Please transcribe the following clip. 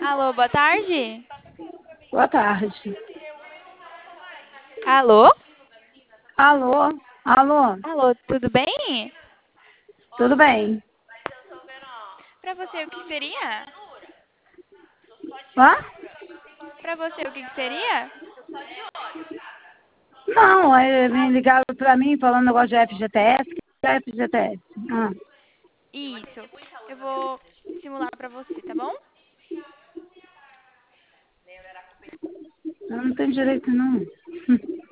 Alô, boa tarde. Boa tarde. Alô? Alô? Alô? Alô, tudo bem? Tudo bem? Pra você, o que seria? Hã? Pra você, o que seria? Não, me ligaram para mim falando negócio de FGTS. Que é FGTS? Ah, Isso. Eu vou simular pra você, tá bom? eu não tenho direito, não.